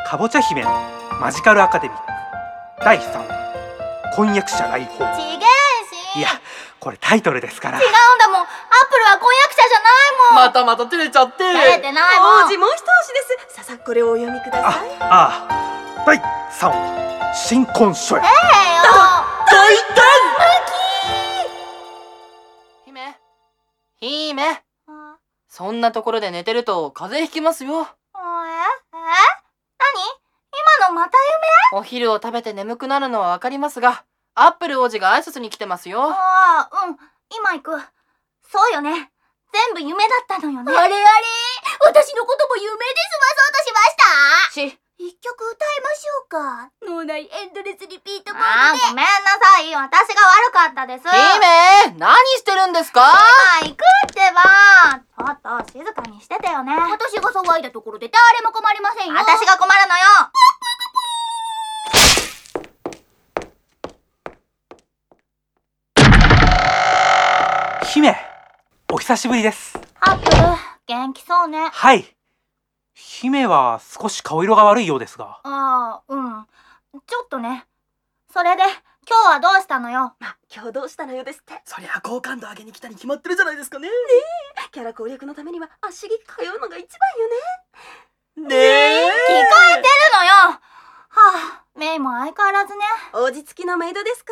かぼちゃ姫のマジカルアカデミック第3話婚約者来訪。 ちげえし。 いや、これタイトルですから。 違うんだもん。アップルは婚約者じゃないもん。 またまた照れちゃって。 照れてないもん。 王子もう一押しです。ささこれをお読みください。 第3話新婚初夜。 よ大胆。姫、そんなところで寝てると風邪ひきますよ。 何？今のまたお昼を食べて眠くなるのはわかりますが、アップル王子が挨拶に来てますよ。 今行く。そうよね。全部夢だったのよね。あれ私のことも夢で済まそうとしました。一曲歌いましょうか。脳内エンドレスリピートモードで。ごめんなさい。私が悪かったです。 姫、何してるんですか？ 今行くってば。ちょっと静かにしててよね。私が騒いだところで誰も困りませんよ。私が困るのよ。 姫、お久しぶりです。 アップル、元気そうね。 はい。姫は少し顔色が悪いようですが。 ちょっとね。それで今日はどうしたのよ。 今日どうしたのよですって。 そりゃ好感度上げに来たに決まってるじゃないですかね。 キャラ攻略のためには足着通うのが一番よね。 ねえ、 聞こえてるのよ。メイも相変わらずね。 王子付きのメイドですから、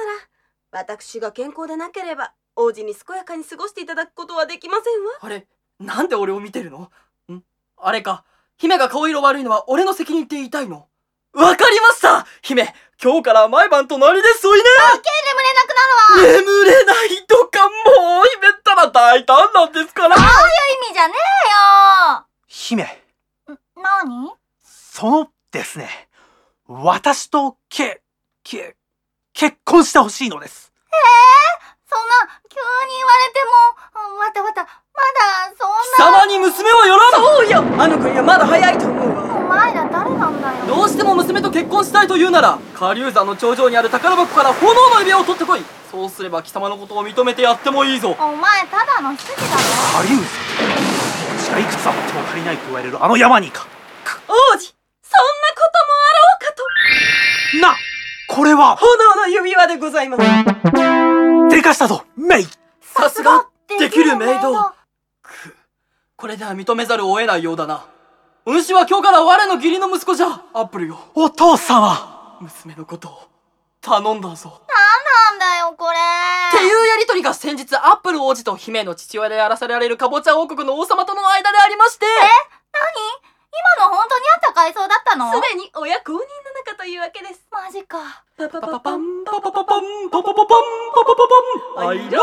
私が健康でなければ王子に健やかに過ごしていただくことはできませんわ。 あれ、なんで俺を見てるの？あれか、姫が顔色悪いのは俺の責任って言いたいの？わかりました。姫、今日から毎晩隣ですおいね。 眠れなくなるわ。 眠れないとか、もう姫ったら大胆なんですから。 そういう意味じゃねえよ。 姫、 何？ そのですね、私と結婚してほしいのです。 そんな急に言われても。まだそんな。 貴様に娘はよらぬ。 そうよ、あの子にはまだ早いと思うわ。 お前ら誰なんだよ。 どうしても娘と結婚したいというなら、下流山の頂上にある宝箱から炎の指輪を取ってこい。そうすれば貴様のことを認めてやってもいいぞ。 お前ただの執事だろ。 カリウス、私がいくつあっても足りないと言われるあの山にか。 王子、そんなこともあろうかと。 な、これは炎の指輪でございます。 でかしたぞ、メイ。 さすができるメイド。これでは認めざるを得ないようだな。お主は今日から我の義理の息子じゃ。アップルよ、 お父様。 娘のことを頼んだぞ。 なんだよこれ。 っていうやりとりが先日アップル王子と姫の父親でやらせられるかぼちゃ王国の王様との間でありまして。 今の本当にあった回想だったの？ すでに親公認の仲というわけです。 マジか。 パパパパパパンパンパパパパンパパパパンパパパパン I love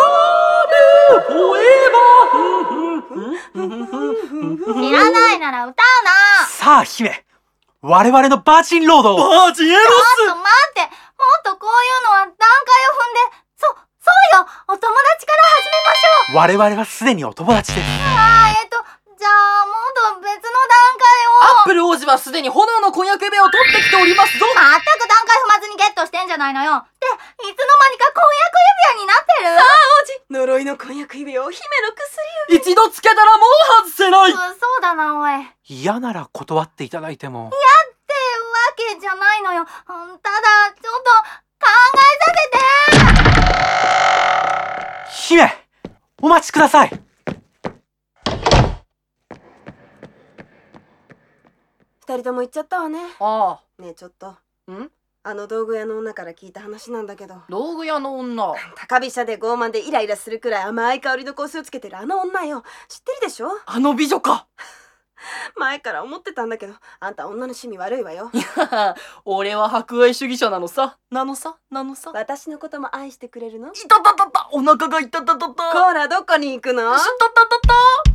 you forever。 知らないなら歌うな。 さあ姫、我々のバージンロードを。 バージンエロちょっと待って。もっとこういうのは段階を踏んで。そうよ。お友達から始めましょう。 我々はすでにお友達です。 じゃあもっと別の段階を。 アップル王子はすでに炎の婚約指輪を取ってきておりますぞ。 まったく段階踏まずにゲットしてんじゃないのよ。で、いつの間にか婚約指輪になってる。 王子、呪いの婚約指輪を姫の薬を。 一度つけたらもう外せない。 そうだなおい。 嫌なら断っていただいても。 ってわけじゃないのよ。ただちょっと考えさせて。 姫、お待ちください。 二人とも行っちゃったわね。 あねえちょっと、 んあの道具屋の女から聞いた話なんだけど、 道具屋の女。 高飛車で傲慢でイライラするくらい甘い香りの香水をつけてるあの女よ。知ってるでしょ？ あの美女か。 前から思ってたんだけど、あんた女の趣味悪いわよ。 俺は博愛主義者なのさ。 私のことも愛してくれるの？ いたたたた、お腹がいたたたた。 コーラどこに行くの？ したたたた。